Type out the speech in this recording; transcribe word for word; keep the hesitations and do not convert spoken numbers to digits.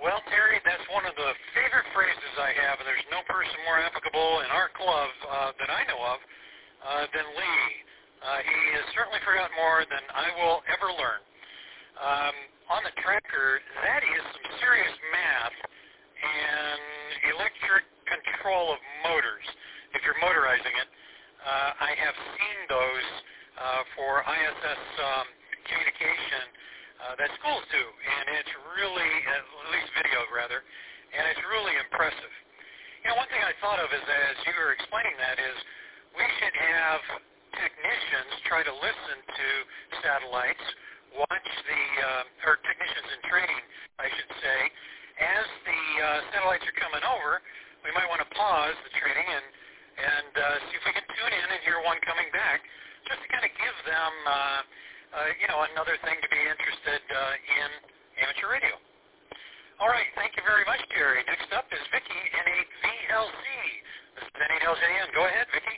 Well, Terry, that's one of the favorite phrases I have, and there's no person more applicable in our club uh, that I know of uh, than Lee. Uh, he has certainly forgotten more than I will ever learn. Um, on the tracker, that is some serious math and electric control of motors. If you're motorizing it, uh, I have seen those uh, for I S S um, communication uh, that schools do, and it's really, at least video rather, and it's really impressive. You know, one thing I thought of is, as you were explaining that, is we should have technicians try to listen to satellites, watch the, uh, or technicians in training, I should say. As the uh, satellites are coming over, we might want to pause the training and, and uh, see if we can tune in and hear one coming back, just to kind of give them, uh, uh, you know, another thing to be interested uh, in amateur radio. All right, thank you very much, Jerry. Next up is Vicki, N eight V L C. This is N eight L J N. Go ahead, Vicki.